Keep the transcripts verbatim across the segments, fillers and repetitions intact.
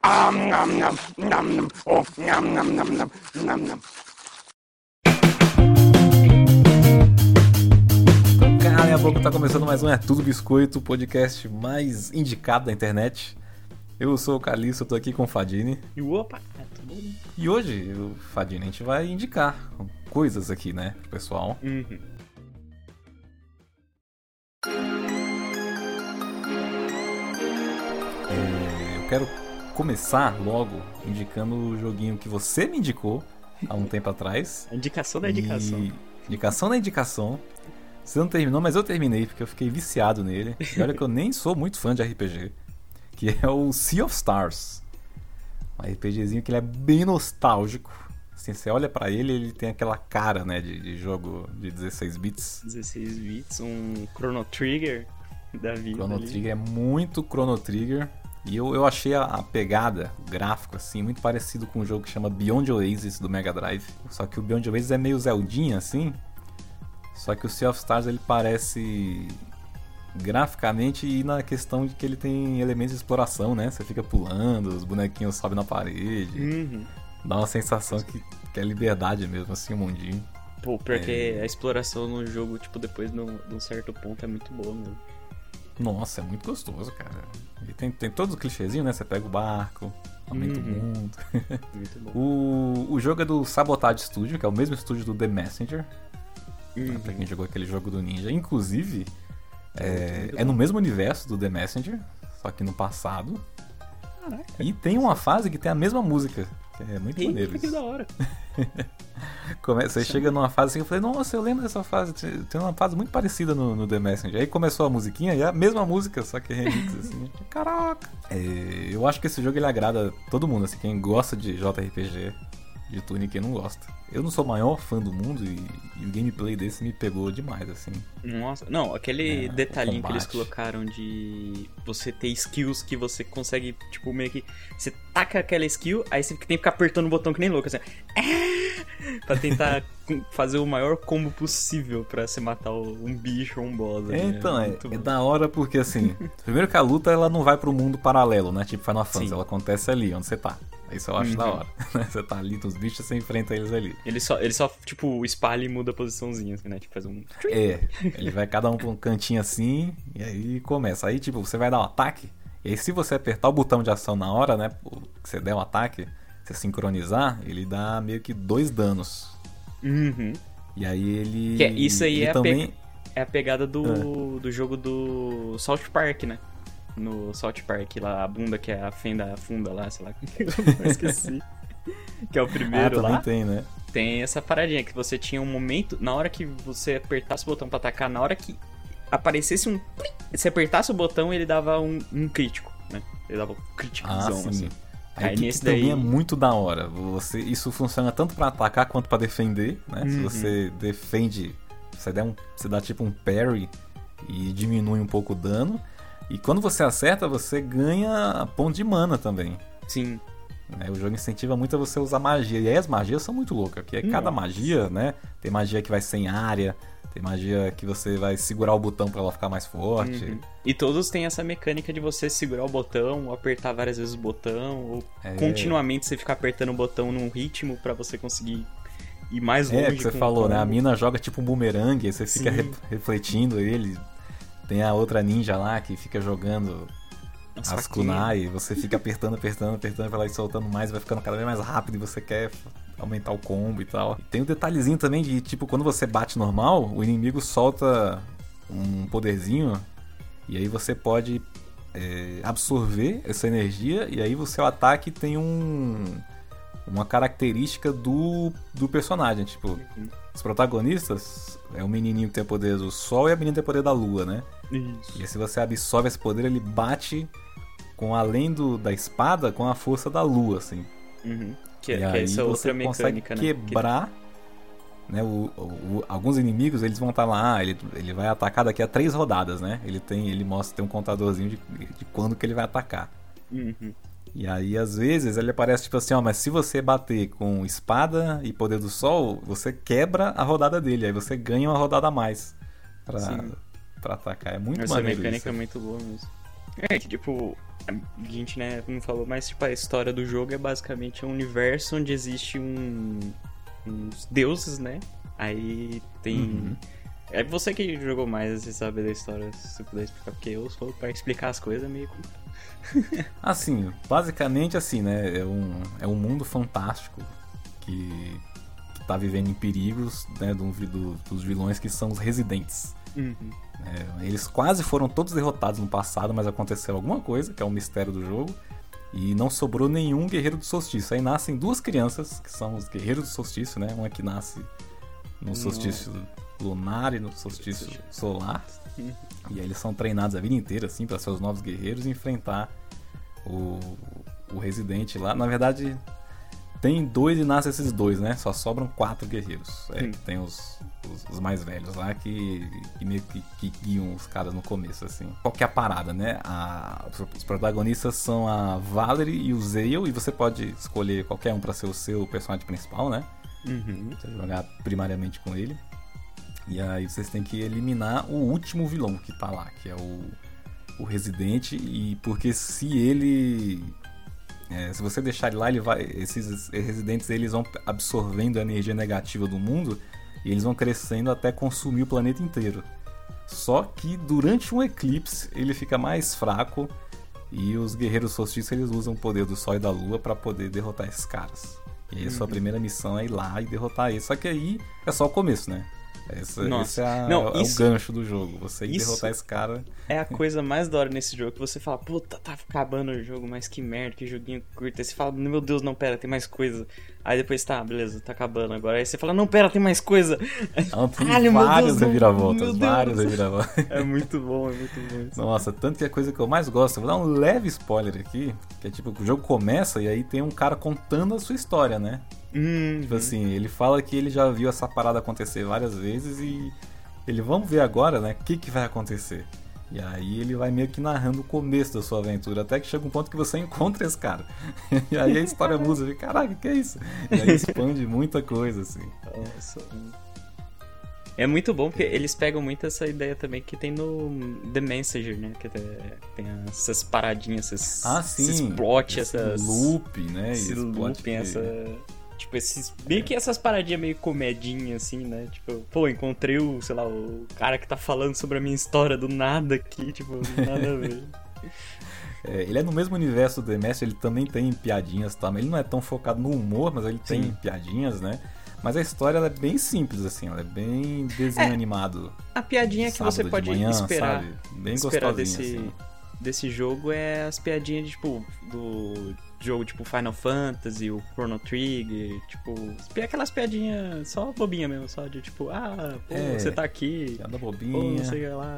Ah, nam, nam, nam, nam. Oh, nam, nam, nam, nam, nam, nam. Cala a boca, tá começando mais um É Tudo Biscoito, o podcast mais indicado da internet. Eu sou o Calixto, eu tô aqui com o Fadini. E opa, é tudo bom? E hoje, o Fadini, a gente vai indicar coisas aqui, né, pro pessoal. Uhum. É, eu quero começar logo indicando o joguinho que você me indicou há um tempo atrás. A indicação da indicação. E... Indicação da indicação. Você não terminou, mas eu terminei, porque eu fiquei viciado nele. E olha que eu nem sou muito fã de R P G. Que é o Sea of Stars. Um RPGzinho que ele é bem nostálgico. Assim, você olha pra ele, ele tem aquela cara, né, de, de jogo de dezesseis bits. dezesseis bits, um Chrono Trigger da vida. Chrono ali. Trigger é muito Chrono Trigger. E eu, eu achei a, a pegada, o gráfico, assim, muito parecido com um jogo que chama Beyond Oasis do Mega Drive. Só que o Beyond Oasis é meio Zeldinha, assim. Só que o Sea of Stars, ele parece graficamente e na questão de que ele tem elementos de exploração, né? Você fica pulando, os bonequinhos sobem na parede. Uhum. Dá uma sensação que, que é liberdade mesmo, assim, o mundinho. Pô, porque É. a exploração no jogo, tipo, depois de um de um certo ponto é muito boa, mesmo. Nossa, é muito gostoso, cara. E tem, tem todos os clichêzinhos, né? Você pega o barco, aumenta Uhum. o mundo. Muito bom. o, o jogo é do Sabotage Studio, que é o mesmo estúdio do The Messenger. Uhum. Pra quem jogou aquele jogo do Ninja. Inclusive, é, muito é no bom. mesmo universo do The Messenger, só que no passado. Caraca. E tem uma fase que tem a mesma música, que é muito maneiro Eita, que isso. da hora. Come- Você chega numa fase assim, eu falei, nossa, eu lembro dessa fase, tem uma fase muito parecida no, no The Messenger. Aí começou a musiquinha, e é a mesma música, só que remix, assim. Caraca! É, eu acho que esse jogo ele agrada todo mundo, assim, quem gosta de J R P G, de turno e quem não gosta. Eu não sou o maior fã do mundo e, e o gameplay desse me pegou demais, assim. Nossa, não, aquele É, detalhinho o que eles combate. colocaram de você ter skills que você consegue, tipo, meio que. Você taca aquela skill, aí você tem que ficar apertando o botão que nem louco, assim. Pra tentar fazer o maior combo possível pra você matar um bicho ou um boss. É, ali, então, é, muito é bom. da hora porque, assim, primeiro que a luta ela não vai pro mundo paralelo, né? Tipo Final Fantasy, Sim. ela acontece ali, onde você tá. Isso eu acho Uhum. da hora. né? Você tá ali, os bichos, você enfrenta eles ali. Ele só, ele só, tipo, espalha e muda a posiçãozinha, assim, né? Tipo, faz um. É, ele vai cada um pra um cantinho assim, e aí começa. Aí, tipo, você vai dar um ataque, e aí se você apertar o botão de ação na hora, né, que você der um ataque, você sincronizar, ele dá meio que dois danos. Uhum. E aí ele... Que é- isso aí ele é a também... É a pegada do, do jogo do South Park, né? No South Park lá, a bunda que é a fenda funda lá, sei lá. Eu esqueci. Que é o Ah, primeiro também lá. tem, né? Tem essa paradinha que você tinha um momento, na hora que você apertasse o botão pra atacar, na hora que aparecesse um... plim, se apertasse o botão, ele dava um, um crítico, né? Ele dava um Ah, criticozão, sim. assim. Aí, Aí que, nesse que também daí- é muito da hora. Você, isso funciona tanto pra atacar quanto pra defender, né? Se Uhum. você defende, você, der um, você dá tipo um parry e diminui um pouco o dano. E quando você acerta, você ganha ponto de mana também. Sim. né? O jogo incentiva muito a você usar magia. E aí as magias são muito loucas, porque cada Nossa. magia, né? Tem magia que vai sem área, tem magia que você vai segurar o botão pra ela ficar mais forte. Uhum. E todos têm essa mecânica de você segurar o botão, ou apertar várias vezes o botão, ou É. continuamente você ficar apertando o botão num ritmo pra você conseguir ir mais longe. É, que você com o falou, né? A combo. mina joga tipo um bumerangue, aí você fica Sim. re- refletindo ele. Tem a outra ninja lá que fica jogando Nossa, as faquinha. kunai, e você fica apertando, apertando, apertando pra ela ir soltando mais, vai ficando cada vez mais rápido e você quer aumentar o combo e tal. E tem um detalhezinho também de, tipo, quando você bate normal, o inimigo solta um poderzinho e aí você pode é, absorver essa energia e aí o seu ataque tem um... uma característica do, do personagem, tipo, Uhum. os protagonistas é o menininho que tem o poder do sol e a menina que tem o poder da lua, né? Isso. E aí, se você absorve esse poder, ele bate com além do, da espada com a força da lua, assim. Uhum. Que, e que aí essa você outra consegue mecânica, né? quebrar, né? O, o- o- alguns inimigos, eles vão estar lá, ele, ele vai atacar daqui a três rodadas, né? Ele tem, ele mostra, tem um contadorzinho de, de quando que ele vai atacar. Que... Uhum. E aí, às vezes, ele aparece tipo assim, ó, mas se você bater com espada e poder do sol, você quebra a rodada dele, aí você ganha uma rodada a mais pra, Sim. pra atacar. É muito Essa maneiro mecânica isso. é muito boa mesmo. É que, tipo, a gente, né, não falou, mas, tipo, a história do jogo é basicamente um universo onde existe um... uns deuses, né? Aí tem... Uhum. É você que jogou mais, você sabe da história, se você puder explicar, porque eu sou pra explicar as coisas meio... Assim, basicamente assim, né? É um, é um mundo fantástico que, que tá vivendo em perigos, né? Do, do, dos vilões que são os residentes. Uhum. É, eles quase foram todos derrotados no passado, mas aconteceu alguma coisa, que é o mistério do jogo, e não sobrou nenhum guerreiro do solstício. Aí nascem duas crianças, que são os guerreiros do solstício, né? Uma que nasce no solstício lunar e no solstício solar. Uhum. E aí eles são treinados a vida inteira, assim, para ser os novos guerreiros e enfrentar o, o residente lá. Na verdade, tem dois e nasce esses dois, né? Só sobram quatro guerreiros. É, que tem os, os, os mais velhos lá que, que meio que, que guiam os caras no começo, assim. Qual que é a parada, né? A, os protagonistas são a Valerie e o Zale, e você pode escolher qualquer um para ser o seu personagem principal, né? Uhum. Você vai jogar primariamente com ele. E aí vocês têm que eliminar o último vilão que tá lá, que é o, o Residente, e porque se ele... É, se você deixar ele lá, ele vai, esses residentes eles vão absorvendo a energia negativa do mundo e eles vão crescendo até consumir o planeta inteiro. Só que durante um eclipse ele fica mais fraco e os guerreiros solstício eles usam o poder do Sol e da Lua para poder derrotar esses caras. E aí a sua primeira missão é ir lá e derrotar eles. Só que aí é só o começo, né? Esse, esse é, a, Não, é isso, o gancho do jogo. Você ir isso derrotar esse cara. É a coisa mais da hora nesse jogo, que você fala, puta, tá acabando o jogo, mas que merda, que joguinho curto. Aí você fala, meu Deus, não, pera, tem mais coisa. Aí depois, tá, beleza, tá acabando agora. Aí você fala, não, pera, tem mais coisa. Não, tem Caralho, vários meu Deus, reviravoltas, meu vários Deus. reviravoltas. É muito bom, é muito bom isso. Nossa, tanto que a coisa que eu mais gosto, eu vou dar um leve spoiler aqui, que é tipo, o jogo começa e aí tem um cara contando a sua história, né? Hum, Tipo assim, ele fala que ele já viu essa parada acontecer várias vezes e ele, vamos ver agora, né, o que que vai acontecer. E aí ele vai meio que narrando o começo da sua aventura, até que chega um ponto que você encontra esse cara. E aí a história muda, você fica, caraca, que é isso? E aí expande muita coisa, assim. Nossa. É muito bom, porque eles pegam muito essa ideia também que tem no The Messenger, né? Que tem essas paradinhas, esses, Ah, sim. esses plot, esse essas... loop, né? Esse Esse plot looping, que- essa... Tipo, esses... Meio que essas paradinhas meio comedinha, assim, né? Tipo, pô, encontrei o, sei lá, o cara que tá falando sobre a minha história do nada aqui, tipo, nada a ver. É, ele é no mesmo universo do The Messenger, ele também tem piadinhas, tá? Ele não é tão focado no humor, mas ele tem Sim. piadinhas, né? Mas a história ela é bem simples, assim, ela é bem desenho É, animado. A piadinha que Sábado você de pode manhã, esperar, sabe? Bem esperar gostosinho, desse, assim. desse jogo é as piadinhas de, tipo, do jogo tipo Final Fantasy, o Chrono Trigger, tipo, aquelas piadinhas só bobinha mesmo, só de tipo, ah, pô, É, você tá aqui, Piada pô, bobinha, não sei lá.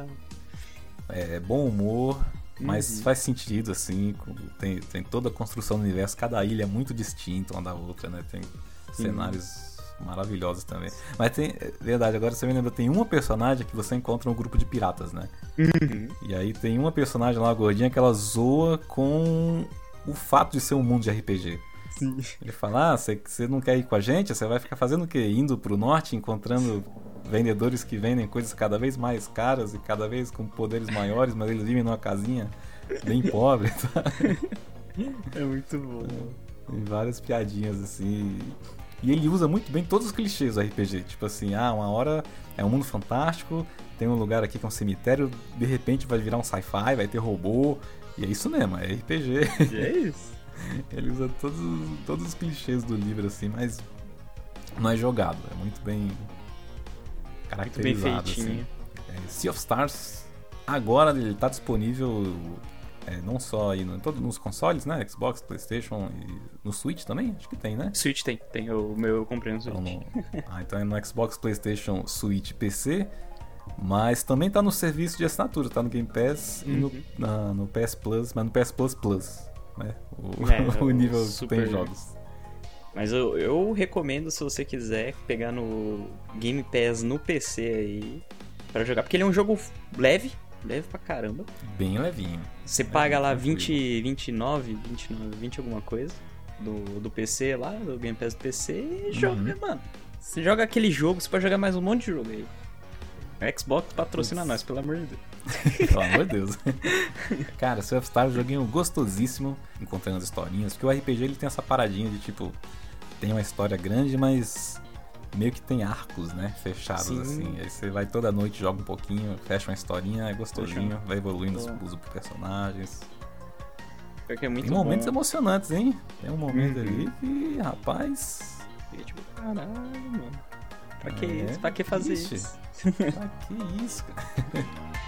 é bom humor, mas Uhum. faz sentido, assim, com- tem, tem toda a construção do universo, cada ilha é muito distinta uma da outra, né? Tem cenários maravilhosos também. Mas tem, é verdade, agora você me lembra, tem uma personagem que você encontra no grupo de piratas, né? Uhum. E aí tem uma personagem lá, gordinha, que ela zoa com o fato de ser um mundo de R P G. Sim. Ele fala, ah, você você não quer ir com a gente? Você vai ficar fazendo o quê? Indo pro norte, encontrando vendedores que vendem coisas cada vez mais caras e cada vez com poderes maiores, mas eles vivem numa casinha bem pobre. Tá? É muito bom. Tem várias piadinhas assim. E ele usa muito bem todos os clichês do R P G. Tipo assim, ah, uma hora é um mundo fantástico, tem um lugar aqui que é um cemitério, de repente vai virar um sci-fi, vai ter robô. E é isso mesmo, é R P G. E é isso. Ele usa todos, todos os clichês do livro, assim, mas não é jogado, é muito bem Muito bem caracterizado. feitinho. Assim. É, Sea of Stars, agora ele tá disponível é, não só aí no, todo, nos consoles, né? Xbox, PlayStation e no Switch também? Acho que tem, né? Switch tem, tem o meu, eu comprei no Switch. Então, no, ah, então é no Xbox, PlayStation, Switch, P C. Mas também tá no serviço de assinatura, tá no Game Pass e no, Uhum. na- no P S Plus, mas no P S Plus Plus, né? O, É, o nível super- que tem jogos. Mas eu, eu recomendo, se você quiser, pegar no Game Pass no P C aí pra jogar. Porque ele é um jogo leve, leve pra caramba. Bem levinho. Você É, paga lá tranquilo. vinte, vinte e nove, vinte e nove, vinte alguma coisa do, do P C lá, do Game Pass do P C e joga, Uhum. mano. Você joga aquele jogo, você pode jogar mais um monte de jogo aí. O Xbox patrocina Putz. nós, pelo amor de Deus. Pelo amor de Deus. Cara, Sea of Stars é um joguinho gostosíssimo, encontrando as historinhas, porque o R P G ele tem essa paradinha de tipo, tem uma história grande, mas meio que tem arcos, né, fechados. Sim. Assim. Aí você vai toda noite, joga um pouquinho, fecha uma historinha, é gostosinho, Poxa. vai evoluindo os, os personagens. Porque é muito tem momentos bom. emocionantes, hein? Tem um momento Uhum. ali que, rapaz... E tipo, caralho, mano. Pra que é, isso? Pra que fazer ixi. isso? Pra que isso, cara?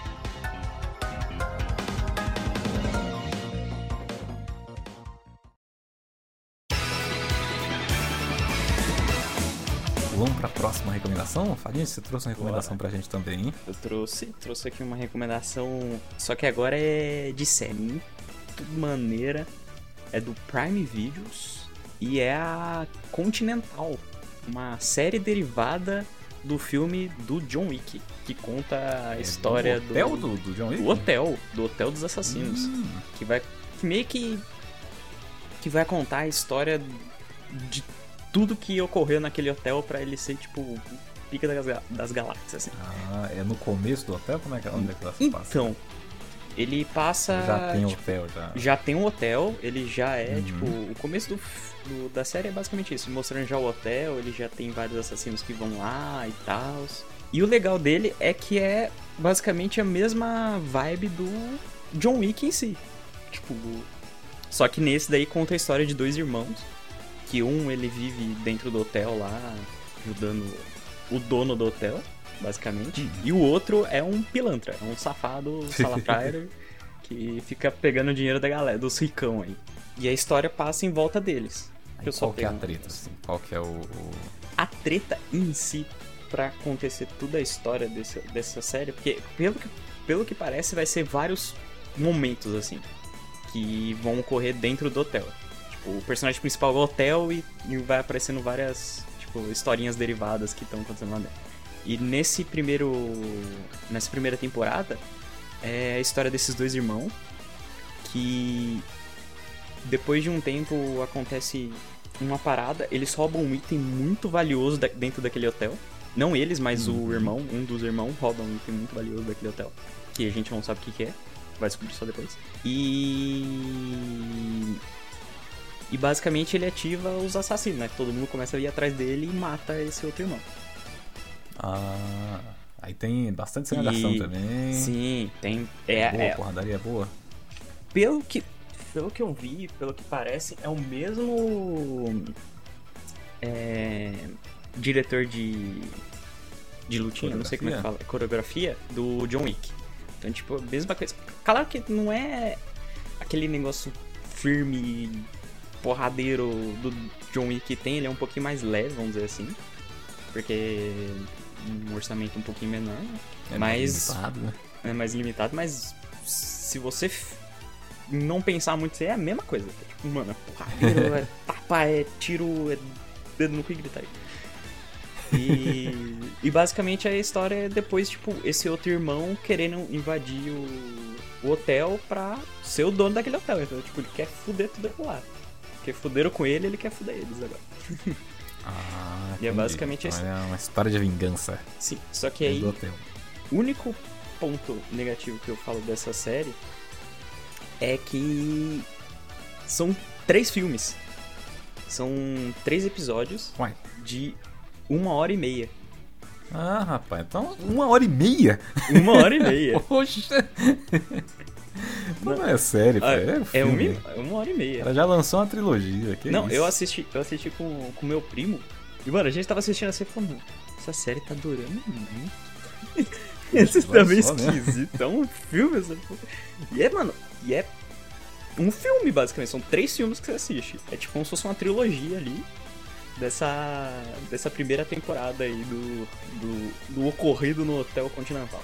Vamos pra próxima recomendação? Farinha, você trouxe uma recomendação Bora. pra gente também, hein? Eu trouxe, trouxe aqui uma recomendação, só que agora é de série, muito maneira, é do Prime Videos e é a Continental, uma série derivada do filme do John Wick, que conta a é história do hotel do, do, do John Wick? Do hotel, do Hotel dos Assassinos, hum. que vai que meio que que vai contar a história de tudo que ocorreu naquele hotel pra ele ser, tipo, pica das, das galáxias, assim. Ah, é no começo do hotel? Como é que, onde é que ela se então, passa? Então, ele passa... Já tem tipo, hotel, já. Já tem um hotel, ele já é, uhum. tipo... O começo do, do, da série é basicamente isso, mostrando já o hotel, ele já tem vários assassinos que vão lá e tal. E o legal dele é que é, basicamente, a mesma vibe do John Wick em si. Tipo... Só que nesse daí conta a história de dois irmãos, que um ele vive dentro do hotel lá, ajudando o dono do hotel, basicamente. Hum. E o outro é um pilantra, é um safado salafrário que fica pegando o dinheiro da galera, dos ricão aí. E a história passa em volta deles. Aí, eu qual que é a treta, assim? Qual que é o, o... A treta em si, pra acontecer toda a história desse, dessa série, porque pelo que, pelo que parece vai ser vários momentos, assim, que vão ocorrer dentro do hotel. O personagem principal é o hotel e, e vai aparecendo várias, tipo, historinhas derivadas que estão acontecendo lá dentro. E nesse primeiro... Nessa primeira temporada, é a história desses dois irmãos, que depois de um tempo acontece uma parada, eles roubam um item muito valioso da, dentro daquele hotel. Não eles, mas uhum. o irmão, um dos irmãos rouba um item muito valioso daquele hotel, que a gente não sabe o que, que é, vai descobrir só depois. E... E basicamente ele ativa os assassinos, né? Todo mundo começa a ir atrás dele e mata esse outro irmão. Ah, aí tem bastante cena de ação também. Sim, tem. É, é boa, é, a porradaria é boa. Pelo que, pelo que eu vi, pelo que parece, é o mesmo é, diretor de, de lutinha, não sei como é que fala, coreografia, do John Wick. Então, tipo, a mesma coisa. Claro que não é aquele negócio firme, porradeiro do John Wick que tem, ele é um pouquinho mais leve, vamos dizer assim, porque um orçamento um pouquinho menor, é mas mais limitado, né? É mais limitado, mas se você f... não pensar muito, é a mesma coisa. Tipo, mano, é porradeiro, é tapa, é tiro, é dedo no cu e gritaria. E, e basicamente a história é depois, tipo, esse outro irmão querendo invadir o, o hotel pra ser o dono daquele hotel. Então, tipo, ele quer fuder tudo aquilo lá. Porque fuderam com ele, ele quer fuder eles agora. Ah, e é basicamente então isso. É uma história de vingança. Sim, só que aí, do hotel. O único ponto negativo que eu falo dessa série é que são três filmes. São três episódios Uai. de uma hora e meia. Ah, rapaz, então uma hora e meia? Uma hora e meia. Poxa! Não, não é série, ah, é, é filme. uma, uma hora e meia. Ela já lançou uma trilogia. Que não, isso? eu assisti, eu assisti com o meu primo. E, mano, a gente tava assistindo assim e falou, mano, essa série tá durando muito. Esse tá meio esquisito. É um filme, essa porra. E é, mano, e é um filme, basicamente. São três filmes que você assiste. É tipo como se fosse uma trilogia ali dessa, dessa primeira temporada aí do, do, do ocorrido no Hotel Continental.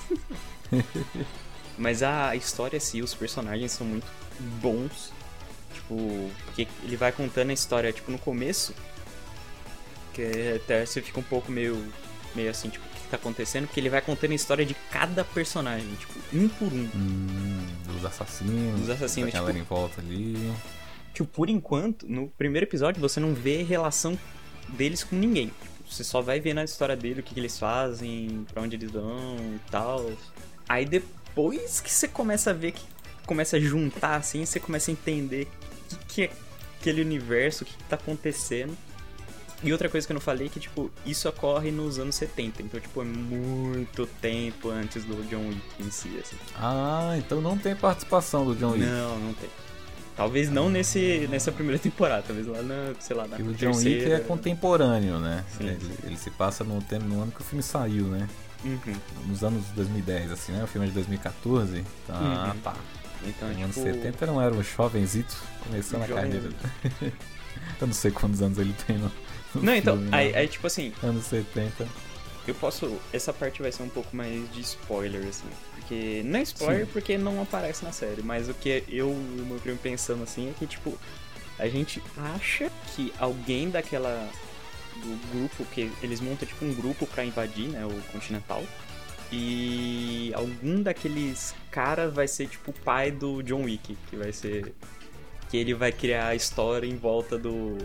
Mas a história, assim, os personagens são muito bons. Tipo, porque ele vai contando a história, tipo, no começo, que até você fica um pouco meio, meio assim, tipo, o que tá acontecendo? Porque ele vai contando a história de cada personagem, tipo, um por um. Hum, dos assassinos, dos assassinos, da galera tipo, em volta ali. Tipo, por enquanto, no primeiro episódio, você não vê relação deles com ninguém. Tipo, você só vai ver na história dele o que, que eles fazem, pra onde eles vão e tal. Aí, de... depois que você começa a ver que começa a juntar assim, você começa a entender o que, que é aquele universo, o que, que tá acontecendo. E outra coisa que eu não falei é que, tipo, isso ocorre nos anos setenta. Então, tipo, é muito tempo antes do John Wick em si, assim. Ah, então não tem participação do John Wick. Não, não tem. Talvez não nesse, nessa primeira temporada, talvez lá na, sei lá, na E o terceira. John Wick é contemporâneo, né? Sim. Ele, ele se passa no, tempo, no ano que o filme saiu, né? Uhum. Nos anos dois mil e dez, assim, né? O filme é de dois mil e quatorze. Ah, Uhum. tá. Então, Nos tipo... anos setenta não era um jovenzito começando a Jovem. carreira. Eu não sei quantos anos ele tem no, no Não, então, filme, aí, né? aí, tipo assim, Anos setenta. eu posso... Essa parte vai ser um pouco mais de spoiler, assim. Porque... Não é spoiler Sim. porque não aparece na série, mas o que eu e o meu primo pensando, assim, é que, tipo... A gente acha que alguém daquela... Do grupo, que eles montam, tipo, um grupo pra invadir, né, o Continental. E algum daqueles caras vai ser, tipo, o pai do John Wick, que vai ser... Que ele vai criar a história em volta do...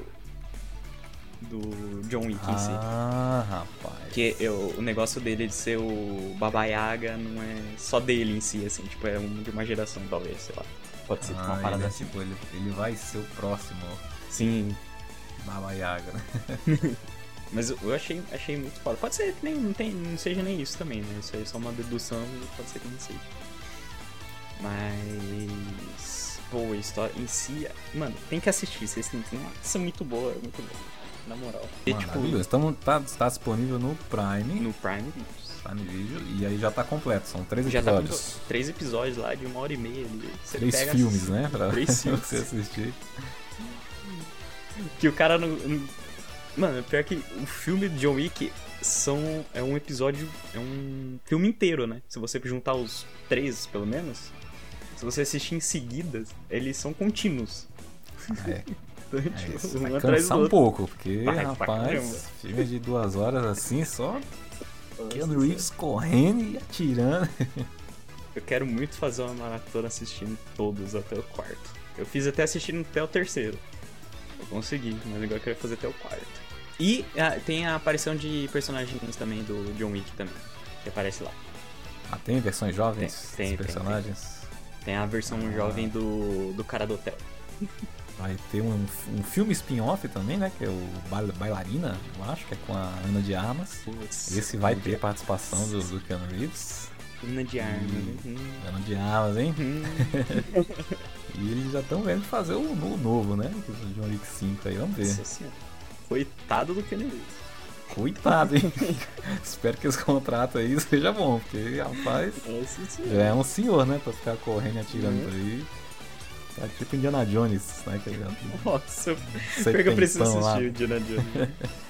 Do John Wick em si. Ah, rapaz. Porque eu, o negócio dele de ser o Baba Yaga não é só dele em si, assim, tipo, é um, de uma geração, talvez, sei lá. Pode ser uma Ah, parada ele, é assim. tipo, ele, ele vai ser o próximo Sim, Baba Yaga, né? mas eu, eu achei, achei muito foda. Pode ser que nem, não, tem, não seja nem isso também, né? Isso aí é só uma dedução e pode ser que não seja. Mas... Pô, a história em si... Mano, tem que assistir, vocês têm que... Nossa, é muito boa, é muito boa. Na moral. E, tipo, Maravilhoso. Então, tá, tá disponível no Prime, no Prime Videos. Prime Video, e aí já tá completo. São três Já tá com episódios. três episódios lá de uma hora e meia ali. Você Três pega filmes, né? Pra Três filmes. você assistir. Que o cara não, não... Mano, pior que o filme de John Wick são... é um episódio... é um filme inteiro, né? Se você juntar os três, pelo menos, se você assistir em seguida, eles são contínuos. Ah, é. Então, É tipo, isso. um Vai atrás do cansar um outro. pouco, porque, Vai pra caramba. rapaz, filme de duas horas assim, só Keanu Reeves correndo e atirando. Eu quero muito fazer uma maratona assistindo todos até o quarto. Eu fiz até assistindo até o terceiro. Eu consegui, mas agora eu quero fazer até o quarto. E ah, tem a aparição de personagens também do John Wick também, que aparece lá. Ah, tem versões jovens Tem, tem, dos tem, personagens? Tem a versão Ah. jovem do, do cara do hotel. Vai ter um, um filme spin-off também, né? Que é o Bail- Bailarina, eu acho, que é com a Ana de Armas. Putz, Esse vai Ana ter de- participação do, do Keanu Reeves. Ana de Armas. E- Hum, Ana de Armas, hein? hum. E eles já estão vendo fazer o no- novo, né? Que o John Wick cinco aí, vamos ver. Nossa senhora. Coitado do Keanu Reeves. Coitado, hein? Espero que esse contrato aí seja bom, porque, rapaz, Nossa senhora. já é um senhor, né? Pra ficar correndo e atirando Uhum. por aí. Tá tipo Indiana Jones, né? Que já Nossa, pior que eu preciso setentão lá. assistir o Indiana Jones.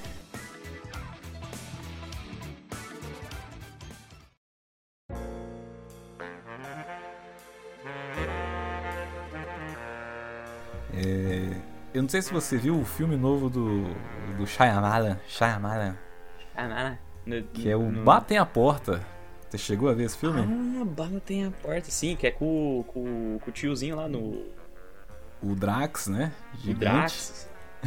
É, eu não sei se você viu o filme novo do, do Shyamalan, Shyamalan, Ah, nada. No- que é o no- Batem a Porta. Você chegou a ver esse filme? Ah, Bala tem a porta. Sim, que é com, com, com o tiozinho lá no... O Drax, né? O Gigante. Drax.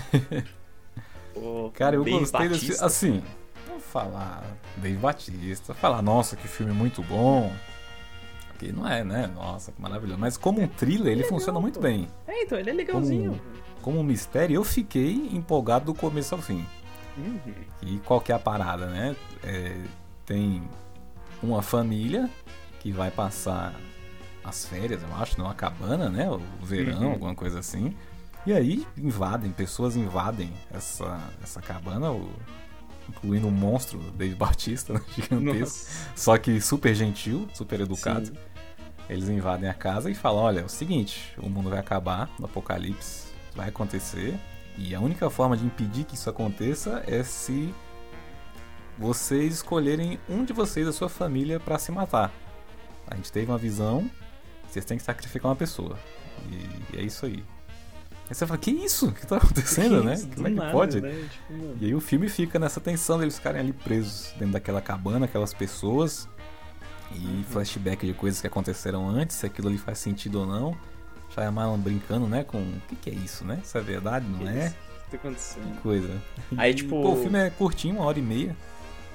O Cara, eu Dave gostei desse filme. Bautista. Assim, vou falar Dave Batista, falar, nossa, que filme muito bom. Que não é, né? Nossa, que maravilhoso. Mas como um thriller, ele funciona muito bem. É, então, ele é legalzinho. Como um mistério, eu fiquei empolgado do começo ao fim. Uhum. E qual que é a parada, né? É, tem uma família que vai passar as férias, eu acho, numa cabana, né? O verão, Uhum. alguma coisa assim. E aí invadem, pessoas invadem essa, essa cabana, o- incluindo um monstro, Dave Bautista, né? Gigantesco. Nossa. Só que super gentil, super educado. Sim. Eles invadem a casa e falam, olha, é o seguinte, o mundo vai acabar, o apocalipse vai acontecer, e a única forma de impedir que isso aconteça é se vocês escolherem um de vocês da sua família pra se matar. A gente teve uma visão, vocês têm que sacrificar uma pessoa. E é isso aí. Aí você fala, que isso? O que tá acontecendo, Que né? isso? Como é Do que nada, pode? né? Tipo, mano. E aí o filme fica nessa tensão deles ficarem ali presos dentro daquela cabana, aquelas pessoas, e flashback de coisas que aconteceram antes, se aquilo ali faz sentido ou não. Shyamalan brincando, né, com o que, que é isso, né? Isso é verdade, não Que é? isso? O que tá acontecendo? Que coisa. Aí, E, tipo- pô, o filme é curtinho, uma hora e meia.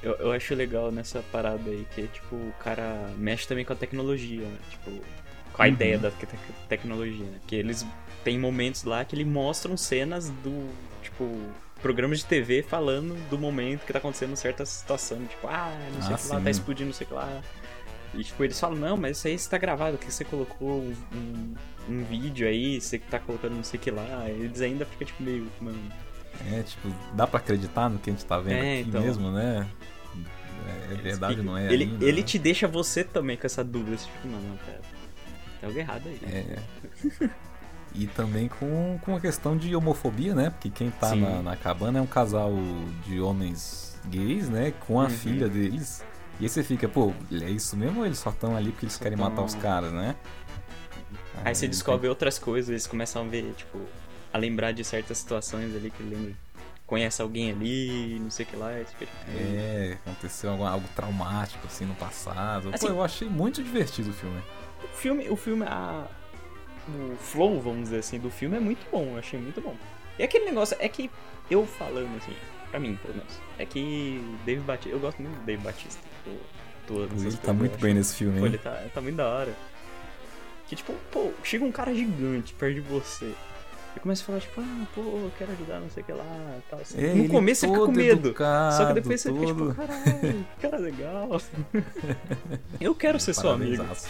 Eu, eu acho legal nessa parada aí, que tipo, o cara mexe também com a tecnologia, né? Tipo, com a Uhum. ideia da te- tecnologia, né? Que eles tem momentos lá que eles mostram cenas do, tipo, programas de T V falando do momento que tá acontecendo certa situação. Tipo, ah, não sei o Ah, que lá, sim. tá explodindo, não sei o que lá. E tipo, eles falam, não, mas isso aí está gravado, que você colocou um, um, um vídeo aí, você tá colocando não sei o que lá. Eles ainda ficam tipo meio, mano... É, tipo, dá pra acreditar no que a gente tá vendo É, aqui então. mesmo, né? É, é verdade, Eles- não é Ele, ainda, ele né? te deixa você também com essa dúvida, assim, tipo, não, não, pera, tem algo errado aí. É. E também com, com a questão de homofobia, né? Porque quem tá Sim. na, na cabana é um casal de homens gays, né? Com a Uhum. filha deles. E aí você fica, pô, é isso mesmo ou eles só estão ali porque eles Só querem tão- matar os caras, né? Aí você descobre outras coisas, eles começam a ver, tipo, a lembrar de certas situações ali que lembra. Conhece alguém ali, não sei o que lá, e você fica, tipo, É, aconteceu algo, algo traumático assim no passado. Assim- Pô, eu achei muito divertido o filme. O filme, o filme, a... o flow, vamos dizer assim, do filme é muito bom, eu achei muito bom. E aquele negócio, é que eu falando assim, pra mim, pelo menos, é que o Dave Batista, eu gosto muito do Dave Batista. Tipo, todas essas Ele coisas, tá muito eu bem acho- nesse filme, Pô, hein? ele tá, tá muito da hora. Que tipo, pô, chega um cara gigante perto de você. E começa a falar, tipo, ah, pô, eu quero ajudar, não sei o que lá, tal, assim. É, No ele começo você fica com todo medo. educado, Só que depois você fica, todo- tipo, caralho, que cara legal. Eu quero ser seu amigo. Parabenzaço.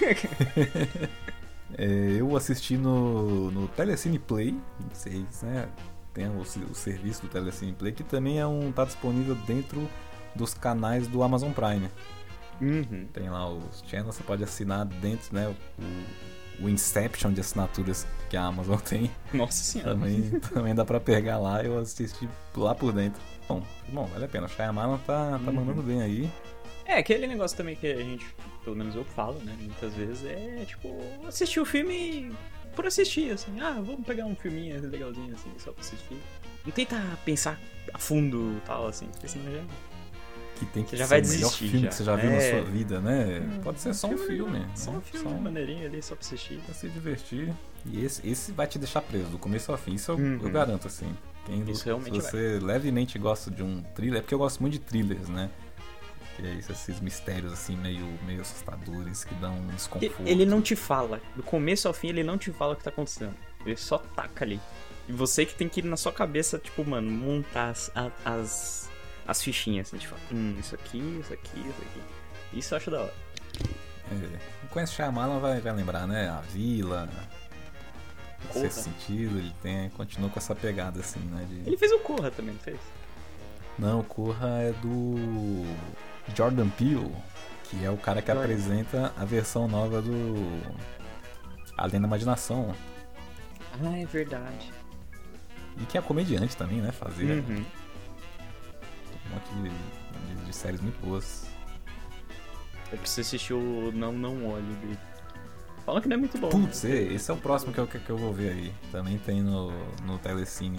É, eu assisti no, no Telecine Play, não sei, né? Tem o, o serviço do Telecine Play, que também é um, tá disponível dentro dos canais do Amazon Prime. Uhum. Tem lá os channels, você pode assinar dentro, né? O, o Inception de assinaturas que a Amazon tem. Nossa senhora. Também, também dá pra pegar lá, eu assisti lá por dentro. Bom, bom vale a pena. O Shyamalan tá, tá Uhum. mandando bem aí. É, aquele negócio também que a gente, pelo menos eu falo, né, muitas vezes, é tipo, assistir o filme por assistir, assim, ah, vamos pegar um filminho legalzinho, assim, só pra assistir. Não tenta pensar a fundo tal, assim, porque senão já... Que tem que Você já ser vai o melhor desistir filme já. que você já viu na É. sua vida, né? Pode ser só um filme, filme. Só né? um filme Só um- maneirinho ali, só pra assistir. pra se divertir. E esse, esse vai te deixar preso, do começo ao fim. Isso eu, Uhum. eu garanto, assim. Quem, Isso se realmente você levemente gosta de um thriller, é porque eu gosto muito de thrillers, né? Que é isso, esses mistérios, assim, meio, meio assustadores, que dão um Ele, desconforto. ele não te fala, do começo ao fim ele não te fala o que tá acontecendo. Ele só taca ali. E você que tem que ir na sua cabeça, tipo, mano, montar as, a- as, as fichinhas, assim, tipo, hum, isso aqui, isso aqui, isso aqui. Isso eu acho da hora. É, quem conhece Shyamalan vai, vai lembrar, né? A Vila, Corra. Sexto Sentido, ele tem, continua com essa pegada, assim, né? De... Ele fez o Corra também, não fez? Não, o Corra é do Jordan Peele, que é o cara que Jordan. apresenta a versão nova do Além da Imaginação. Ah, é verdade. E que é comediante também, né? Fazia Uhum. um monte de, de- de séries muito boas. Eu preciso assistir o Não Não Olhe dele. Falam que não é muito bom. Putz, é, esse é o próximo que eu, que eu vou ver aí. Também tem no, no Telecine.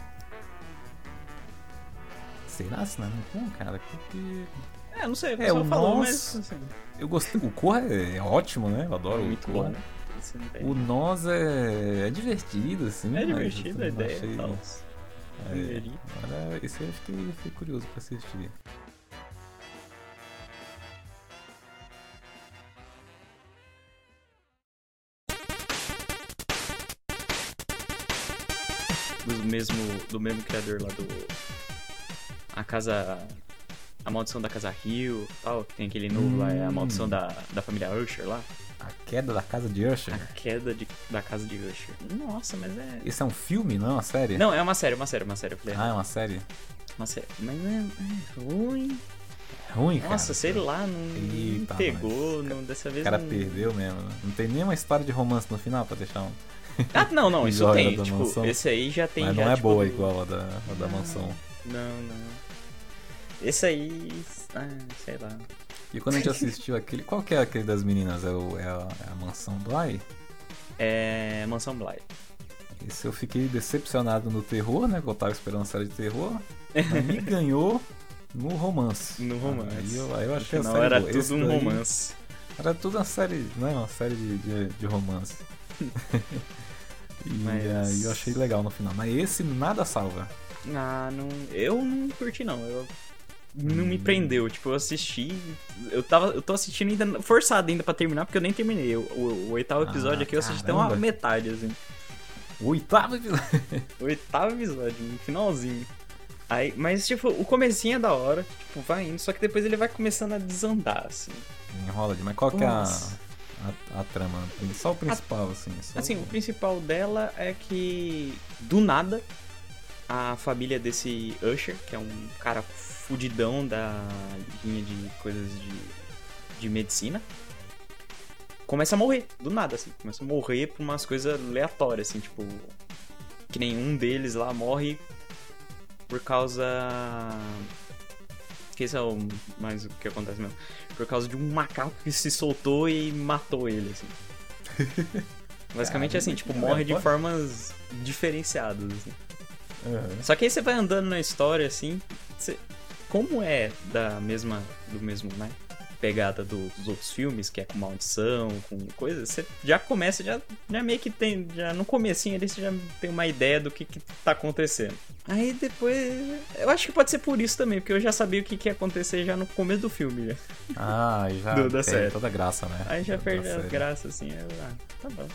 Será se não é muito bom, cara? Porque É, não sei, o É, pessoal o falou, Nós- mas assim, eu gostei. O Corra é, é ótimo, né? Eu adoro é muito o Corra. bom. Isso não tem- O Nós é, é divertido, assim. É mas divertido a eu ideia achei- e tal. É, Maneirinho. agora, esse aí eu fiquei, fiquei curioso pra assistir. Do mesmo, do mesmo criador lá do... A casa... A Maldição da Casa Rio, tal, que tem aquele novo lá, é a Hum. Maldição da, da família Usher lá. A Queda da Casa de Usher. A queda de, da casa de Usher. Nossa, mas é... Esse é um filme, não é uma série? Não, é uma série, uma série, uma série. Eu falei, Ah, é uma série? uma série. Mas é, é ruim. É ruim, cara. Nossa, sei lá, não Eita, não pegou, mas não, dessa O vez cara não... perdeu mesmo. Não tem nenhuma história de romance no final pra deixar um. Ah, não, não, isso Joia tem. da Tipo, mansão. esse aí já tem. Mas já, não é tipo, boa do- igual a da, a da mansão. Não, não. Esse aí. Ah, sei lá. E quando a gente assistiu aquele. Qual que é aquele das meninas? É, o, é, a, é a Mansão Bly? É. Mansão Bly. Esse eu fiquei decepcionado no terror, né? Que eu tava esperando série de terror. Mas me ganhou no romance. No romance. Aí eu, aí eu achei a Não, série era boa. tudo Esse um daí romance. Era tudo uma série, não é? Uma série de, de, de romance. E Mas- aí eu achei legal no final. Mas esse nada salva. Ah, não. Eu não curti não. Eu não me prendeu. Tipo, eu assisti. Eu, tava, eu tô assistindo ainda forçado ainda pra terminar, porque eu nem terminei. O, o, o oitavo episódio Ah, aqui eu assisti até uma caramba. metade, assim. O oitavo episódio. O oitavo episódio, no finalzinho. Aí, mas, tipo, o comecinho é da hora, tipo, vai indo, só que depois ele vai começando a desandar, assim. Enrola demais. Qual que é a, Nossa. a, a trama? Só o principal, assim. Só... Assim, o principal dela é que, do nada, a família desse Usher, que é um cara fudidão da linha de coisas de, de medicina, começa a morrer, do nada, assim. Começa a morrer por umas coisas aleatórias, assim, tipo... Que nenhum deles lá morre por causa... Que esse é o mais o que acontece mesmo. Por causa de um macaco que se soltou e matou ele, assim. Basicamente Caramba, assim, tipo, que morre de aleatório. formas diferenciadas, assim. Uhum. Só que aí você vai andando na história, assim, você... como é da mesma, do mesmo, né, pegada do- dos outros filmes, que é com maldição, com coisas, você já começa, já, já meio que tem, já no comecinho ali você já tem uma ideia do que que tá acontecendo. Aí depois, eu acho que pode ser por isso também, porque eu já sabia o que que ia acontecer já no começo do filme, já. Ah, e já Do- da perde série. toda a graça, né? Aí já Da perde a série. graça, assim, eu, ah, tá bom.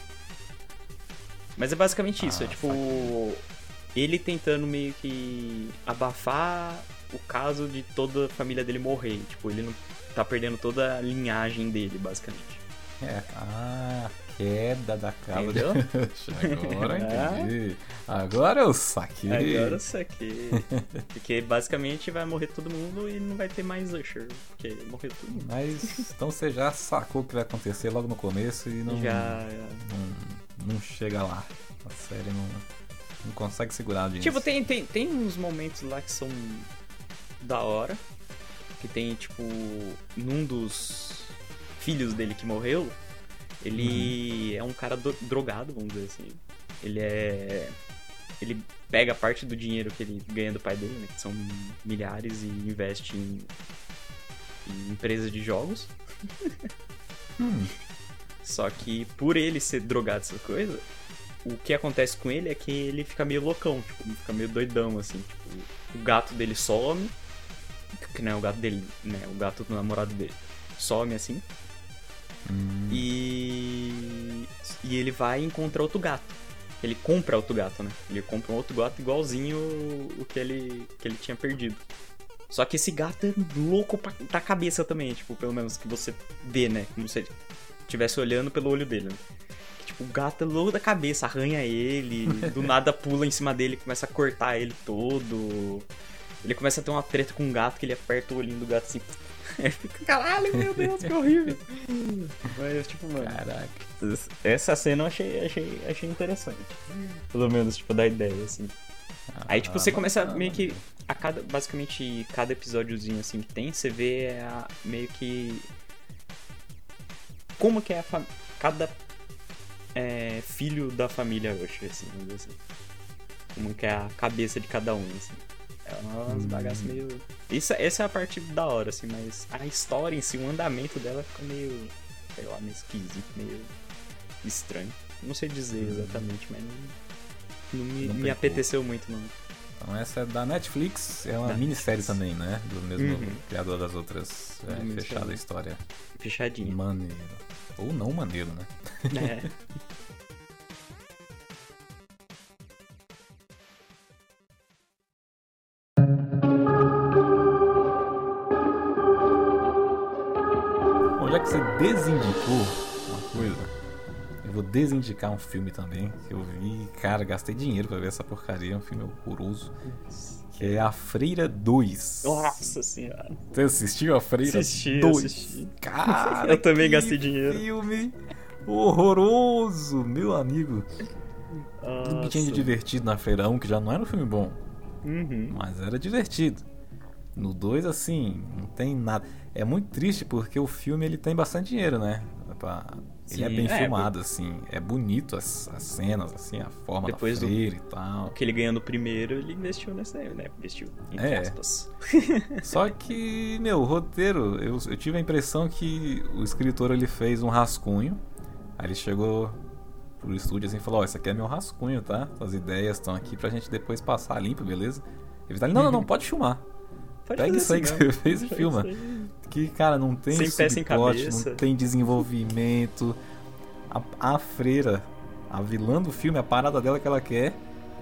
Mas é basicamente isso, Ah, é tipo, ele tentando meio que abafar o caso de toda a família dele morrer. Tipo, ele não tá perdendo toda a linhagem dele, basicamente. É, ah, queda da casa Entendeu? de... Agora eu Ah. entendi. Agora eu saquei. Agora isso aqui. Porque basicamente vai morrer todo mundo e não vai ter mais Usher. Porque morreu todo mundo. Mas então você já sacou o que vai acontecer logo no começo e não, Já. não, não chega lá. A série não, não consegue segurar a audiência. Tipo, tem, tem, tem uns momentos lá que são da hora. Que tem, tipo, num dos filhos dele que morreu, ele é um cara do- drogado, vamos dizer assim. Ele é. Ele pega parte do dinheiro que ele ganha do pai dele, né? Que são milhares, e investe em, em empresas de jogos. Hum, Só que por ele ser drogado, essa coisa, o que acontece com ele é que ele fica meio loucão, tipo, fica meio doidão, assim. Tipo, o gato dele some, que não é o gato dele, né? O gato do namorado dele. Some, assim. hum, E... E ele vai encontrar outro gato. Ele compra outro gato, né? Ele compra um outro gato igualzinho o que ele, que ele tinha perdido. Só que esse gato é louco pra, pra cabeça também, tipo, pelo menos que você vê, né? Como se ele estivesse olhando pelo olho dele, né? Que, tipo, o gato é louco da cabeça, arranha ele, do nada pula em cima dele, começa a cortar ele todo. Ele começa a ter uma treta com um gato, que ele aperta o olhinho do gato assim. Ele fica, caralho, meu Deus, que horrível. Mas, tipo, mano, caraca. essa cena eu achei, achei, achei interessante. Pelo menos, tipo, da ideia, assim. Aí, tipo, você Ah, começa bacana. meio que... A cada, basicamente, cada episódiozinho, assim, que tem, você vê a- meio que... Como que é a fam... Cada é, filho da família Usher, assim, vamos dizer assim. Como que é a cabeça de cada um, assim. É umas Hum. bagaças meio... Isso, essa é a parte da hora, assim, mas a história em si, o andamento dela fica meio... Sei lá, meio esquisito, meio estranho. Não sei dizer exatamente, mas não, não me, Não me pegou. apeteceu muito, não. Então essa é da Netflix, é uma Da minissérie Netflix. também, né? Do mesmo Uhum. criador das outras. É, Minissérie. fechada a história. Fechadinho. Maneiro. Ou não maneiro, né? É. Bom, já que você desindicou uma coisa, eu vou desindicar um filme também que eu vi. Cara, gastei dinheiro pra ver essa porcaria, é um filme horroroso. Que é A Freira dois. Nossa senhora. Você assistiu A Freira Assisti, dois? assisti. Cara, Eu também que gastei dinheiro. Filme horroroso, meu amigo. Tudo que tinha de Nossa. divertido na Freira um, que já não era um filme bom, Uhum. mas era divertido. No dois, assim, não tem nada. É muito triste porque o filme ele tem bastante dinheiro, né? Pra- Ele é Sim, bem é, filmado, assim. É bonito as, as cenas, assim, a forma Depois da do- freira e tal. O que ele ganhou no primeiro, ele investiu nessa aí, né? Investiu, entre É. aspas. Só que, meu, o roteiro, eu, eu tive a impressão que o escritor ele fez um rascunho. Aí ele chegou pro estúdio assim e falou: Ó, isso aqui é meu rascunho, tá? As ideias estão aqui pra gente depois passar limpo, beleza? Ele tá ali: Não, não, não, pode filmar. Pode Pega fazer isso aí assim que mesmo. você fez e Faz filma. isso aí. Que, cara, não tem Sem pé, sem subplot, cabeça. não tem desenvolvimento. A, a freira, a vilã do filme, a parada dela que ela quer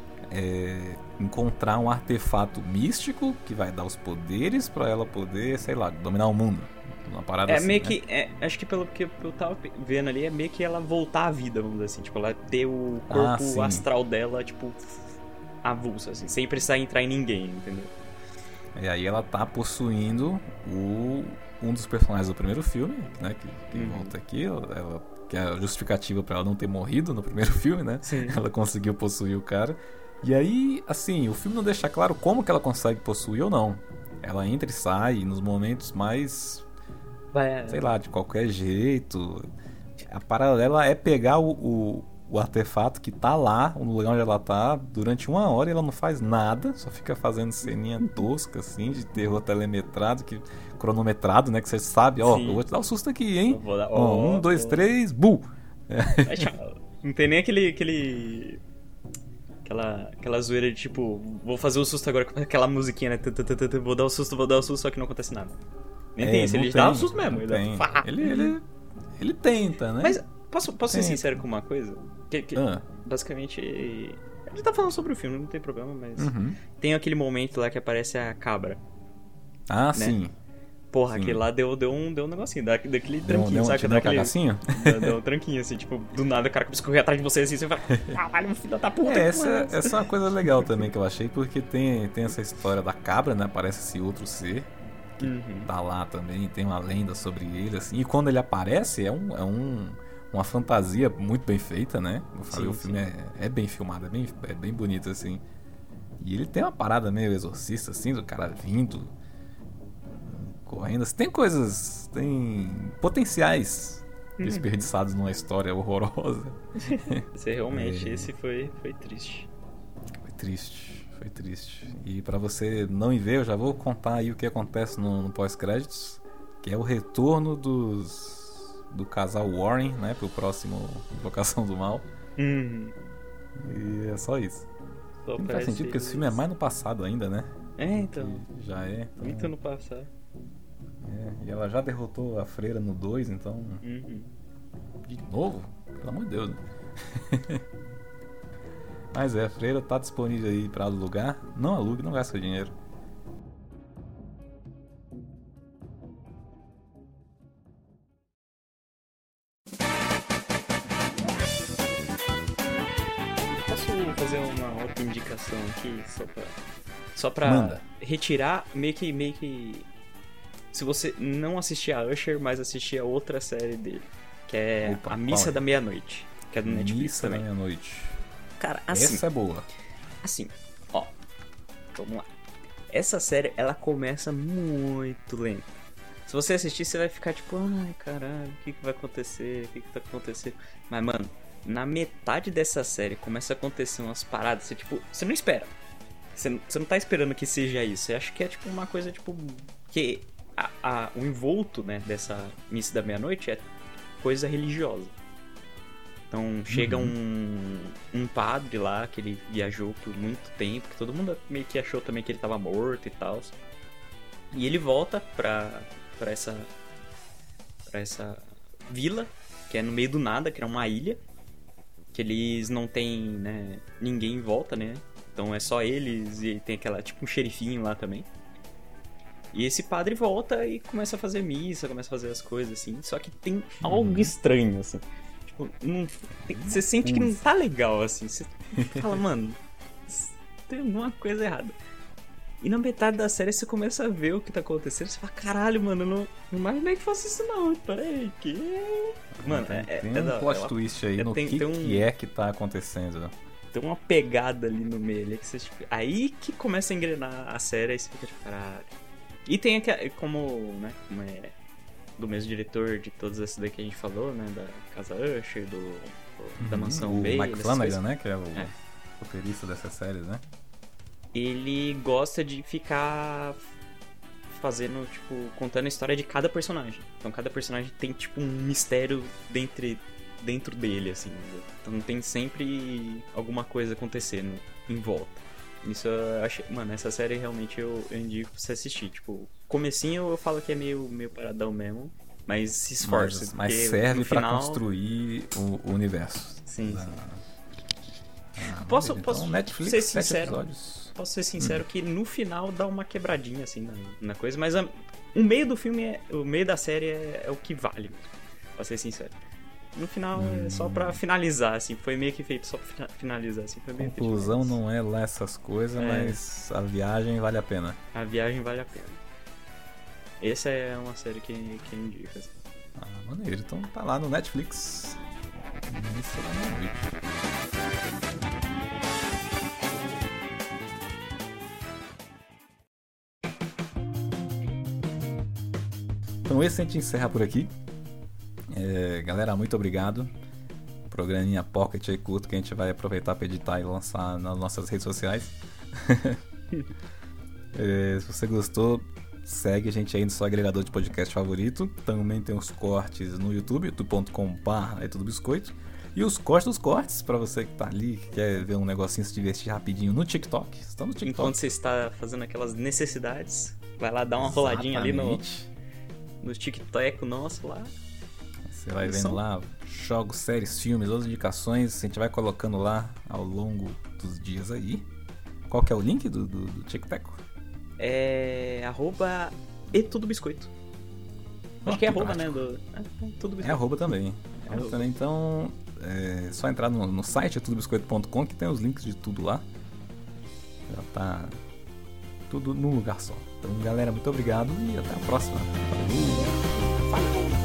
é encontrar um artefato místico que vai dar os poderes pra ela poder, sei lá, dominar o mundo. Uma parada É assim, meio né? que. É, acho que pelo que eu tava vendo ali, é meio que ela voltar à vida, vamos dizer assim. Tipo, ela ter o corpo Ah, sim. astral dela, tipo, avulso, assim, sem precisar entrar em ninguém, entendeu? E aí ela tá possuindo o, um dos personagens do primeiro filme, né? Que, que Uhum. volta aqui, ela, que é a justificativa pra ela não ter morrido no primeiro filme, né? Sim. Ela conseguiu possuir o cara. E aí, assim, o filme não deixa claro como que ela consegue possuir ou não. Ela entra e sai nos momentos mais, Vai, sei lá, de qualquer jeito. A parada dela é pegar o, o, o artefato que tá lá, no lugar onde ela tá, durante uma hora e ela não faz nada, só fica fazendo ceninha tosca, assim, de terror telemetrado, que, cronometrado, né? Que você sabe, ó, Sim. eu vou te dar um susto aqui, hein? Eu vou dar- Ó, ó, um, dois, ó. três, bu! Vai, tchau. Não tem nem aquele. aquele... Aquela, aquela zoeira de tipo, vou fazer o susto agora com aquela musiquinha, né? Tu, tu, tu, tu, tu, Vou dar o susto, vou dar o susto, só que não acontece nada. Nem É, tem isso, não ele tem, dá o susto mesmo. não Ele, tem. dá... ele, ele, ele tenta, né? Mas posso, posso ser Tem. sincero com uma coisa? Que, que Ah. basicamente. A gente tá falando sobre o filme, não tem problema, mas. Uhum. Tem aquele momento lá que aparece a cabra. Ah, Né? sim. Porra, Sim. aquele lá deu, deu, um, deu um negocinho, da- daquele Deu, um- tranquinho, deu, um- sabe? te deu um Daquele- cagacinho? Deu, deu um tranquinho, assim, tipo, do nada o cara começa a correr atrás de você assim, você fala, caralho, filho da puta. É, que essa, porra é essa? essa é uma coisa legal também que eu achei, porque tem, tem essa história da cabra, né? Aparece esse outro ser, Uhum. tá lá também, tem uma lenda sobre ele, assim. E quando ele aparece, é, um, é um, uma fantasia muito bem feita, né? Eu falei, Sim, o filme sim. é, é bem filmado, é bem, é bem bonito, assim. E ele tem uma parada meio exorcista, assim, do cara vindo, correndo. Assim, tem coisas, tem potenciais Uhum. desperdiçados numa história horrorosa. Esse realmente, É. esse foi, foi triste. Foi triste, foi triste. E pra você não ir ver, eu já vou contar aí o que acontece no, no pós-créditos, que é o retorno dos do casal Warren, né, pro próximo Invocação do Mal. Uhum. E é só isso. Só Não faz parece sentido porque esse filme é mais no passado ainda, né? É, então. Que já é. Então, Muito no passado. é. E ela já derrotou a freira no dois, então. Uhum. De novo? Pelo amor de Deus. Né? Mas é, a freira tá disponível aí pra alugar. Não alugue, não gasta seu dinheiro. Posso fazer uma outra indicação aqui, só pra, só pra Manda. retirar, meio que, meio que... Se você não assistir a Usher, mas assistir a outra série dele, que é Opa, A Missa qual é? da Meia-Noite, que é do Netflix Missa da também. Meia-Noite. Cara, assim, Essa é boa. assim, ó, vamos lá. Essa série, ela começa muito lenta. Se você assistir, você vai ficar tipo, ai, caralho, o que, que vai acontecer? O que, que tá acontecendo? Mas, mano, na metade dessa série começa a acontecer umas paradas, você, tipo, você não espera. Você, não- você não tá esperando que seja isso. Você acha que é, tipo, uma coisa, tipo, que a, a- o envolto, né, dessa missa da meia-noite é coisa religiosa. Então, chega um, um padre lá, que ele viajou por muito tempo, que todo mundo meio que achou também que ele tava morto e tal. E ele volta pra, pra essa pra essa vila, que é no meio do nada, que é uma ilha, que eles não tem, né, ninguém em volta, né? Então é só eles e tem aquela, tipo, um xerifinho lá também. E esse padre volta e começa a fazer missa, começa a fazer as coisas assim, só que tem algo estranho, assim. Tipo, não, tem- você sente que não tá legal, assim. Você fala, mano, tem alguma coisa errada. E na metade da série você começa a ver o que tá acontecendo. Você fala, caralho, mano, eu não, não imaginei que fosse isso não. Peraí, que... Mano, tem, é, é, tem é um da- plot é uma- twist aí é, no tem- que, tem um- que é que tá acontecendo. tem uma pegada ali no meio. Ali que você, tipo, aí que começa a engrenar a série. Aí você fica tipo, caralho. E tem aqui, como, né, como é do mesmo diretor de todas essas daí que a gente falou, né, da Casa Usher, do, do- da Mansão o Bay, Mike essas Flanagan, coisas. né? Que é o É. roteirista dessas séries, né? Ele gosta de ficar fazendo, tipo, contando a história de cada personagem. Então cada personagem tem, tipo, um mistério dentro, dentro dele, assim. Entendeu? Então tem sempre alguma coisa acontecendo em volta. Isso eu achei. Mano, essa série realmente eu, eu indico pra você assistir. Tipo, comecinho eu falo que é meio, meio paradão mesmo. Mas se esforça. Mas, mas porque serve no pra final... construir o, o universo. Sim, da- sim. Ah, Posso- maravilha. posso então, Netflix, ser sete sincero? episódios. Posso ser sincero que no final dá uma quebradinha assim na, na coisa, mas a- o meio do filme, é, o meio da série é, é o que vale, pra ser sincero. No final é só pra finalizar, assim, foi meio que feito só pra fina- finalizar, assim, foi meio Conclusão feito, mas não é lá essas coisas, É. mas a viagem vale a pena. a viagem vale a pena. Essa é uma série que, que eu indico, assim. Ah, maneiro. Então tá lá no Netflix. Missa da Noite. Então esse a gente encerra por aqui. É, galera, muito obrigado. Programinha Pocket aí curto que a gente vai aproveitar para editar e lançar nas nossas redes sociais. É, se você gostou, segue a gente aí no seu agregador de podcast favorito. Também tem os cortes no YouTube, youtube ponto com ponto b r é tudo biscoito. E os cortes dos cortes, pra você que tá ali, que quer ver um negocinho se divertir rapidinho no TikTok. Estamos no TikTok. Enquanto você está fazendo aquelas necessidades, vai lá dar uma roladinha ali no, Exatamente. no TikTok nosso lá. Você vai São- vendo lá jogos, séries, filmes, outras indicações. A gente vai colocando lá ao longo dos dias aí. Qual que é o link do, do, do TikTok? É arroba e tudo biscoito. Ó, Acho que é que arroba, né? prático. Do, é, tudo É biscoito. arroba também. É Arroba arroba. também. Então, é só entrar no, no site tudo biscoito ponto com que tem os links de tudo lá. Já tá tudo num lugar só. Então, galera, muito obrigado e até a próxima. Falou! Falou!